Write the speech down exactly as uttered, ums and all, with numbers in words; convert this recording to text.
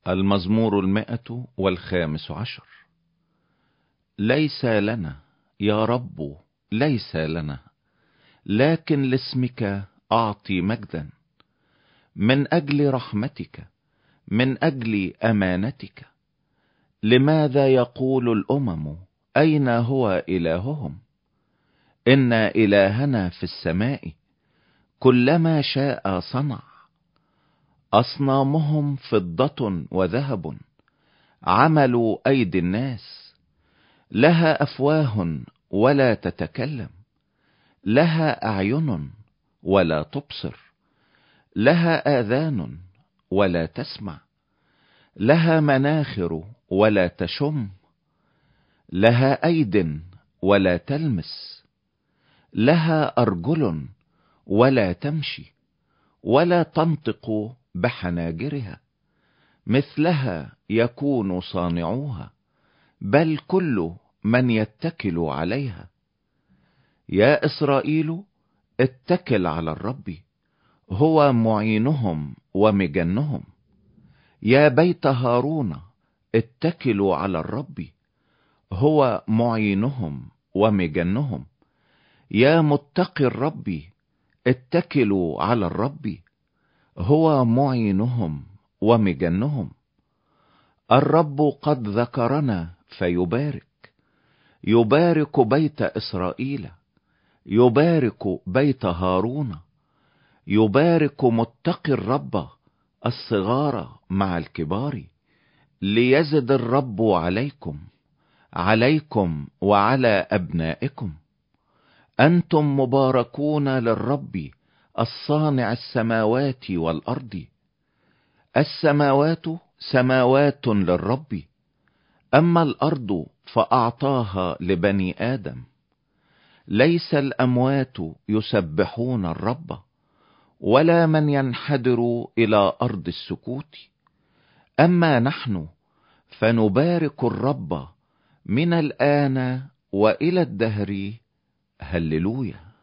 المزمور المائة والخامس عشر. ليس لنا يا رب ليس لنا، لكن لاسمك أعطي مجدا، من أجل رحمتك، من أجل أمانتك. لماذا يقول الأمم أين هو إلههم؟ إن إلهنا في السماء، كلما شاء صنع. أصنامهم فضة وذهب، عملوا أيدي الناس. لها أفواه ولا تتكلم، لها أعين ولا تبصر، لها آذان ولا تسمع، لها مناخر ولا تشم، لها أيد ولا تلمس، لها أرجل ولا تمشي، ولا تنطق بحناجرها. مثلها يكون صانعوها، بل كل من يتكل عليها. يا إسرائيل اتكل على الرب، هو معينهم ومجنهم. يا بيت هارون اتكلوا على الرب، هو معينهم ومجنهم. يا متقي الرب اتكلوا على الرب، هو معينهم ومجنهم. الرب قد ذكرنا فيبارك، يبارك بيت إسرائيل، يبارك بيت هارون. يبارك متقي الرب الصغار مع الكبار. ليزد الرب عليكم، عليكم وعلى أبنائكم. أنتم مباركون للرب الصانع السماوات والأرض. السماوات سماوات للرب، أما الأرض فأعطاها لبني آدم. ليس الأموات يسبحون الرب، ولا من ينحدر إلى أرض السكوت. أما نحن فنبارك الرب من الآن وإلى الدهر. هللويا.